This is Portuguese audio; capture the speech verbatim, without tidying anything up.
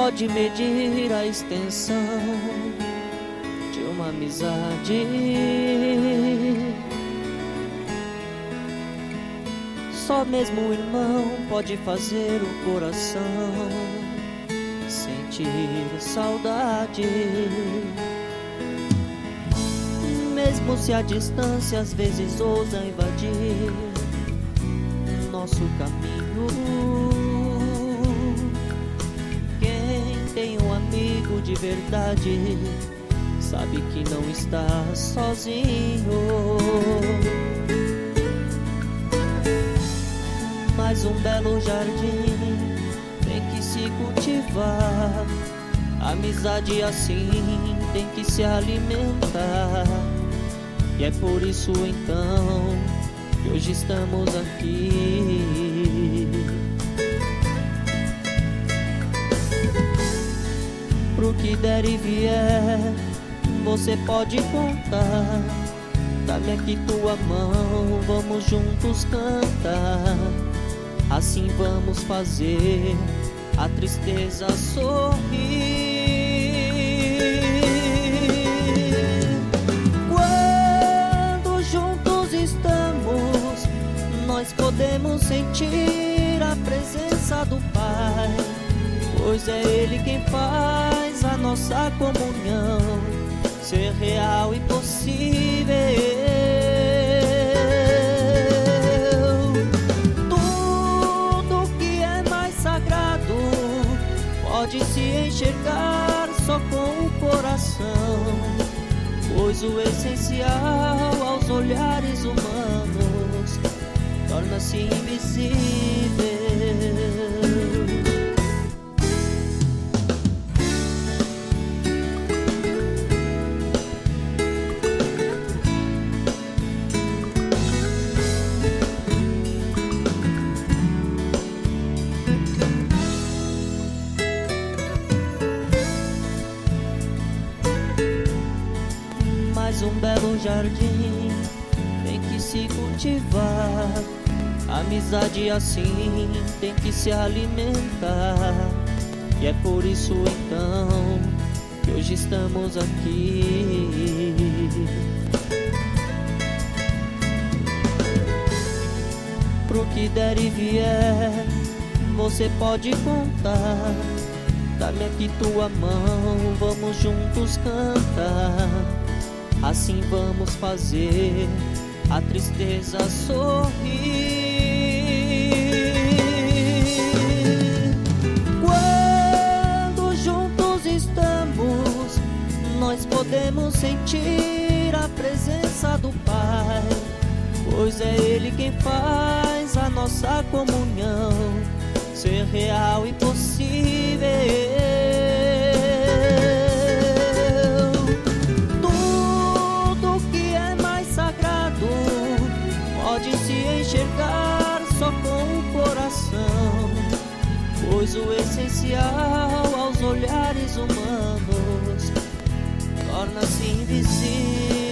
pode medir a extensão de uma amizade. Só mesmo o irmão pode fazer o coração sentir saudade. Mesmo se a distância às vezes ousa invadir nosso caminho, quem tem um amigo de verdade sabe que não está sozinho. Mas um belo jardim tem que se cultivar, amizade assim tem que se alimentar. E é por isso então que hoje estamos aqui, pro que der e vier você pode contar. Dá-me aqui tua mão, vamos juntos cantar. Assim vamos fazer a tristeza sorrir. Quando juntos estamos, nós podemos sentir a presença do Pai, pois é Ele quem faz a nossa comunhão ser real e possível. Tudo que é mais sagrado pode se enxergar só com o coração, pois o essencial aos olhares humanos torna-se invisível. Mas um belo jardim tem que se cultivar, amizade assim tem que se alimentar. E é por isso então que hoje estamos aqui, pro que der e vier você pode contar. Dá-me aqui tua mão, vamos juntos cantar. Assim vamos fazer a tristeza sorrir. Quando juntos estamos, nós podemos sentir a presença do Pai, pois é Ele quem faz a nossa comunhão ser real e possível. Pode se enxergar só com o coração, pois o essencial aos olhares humanos torna-se invisível.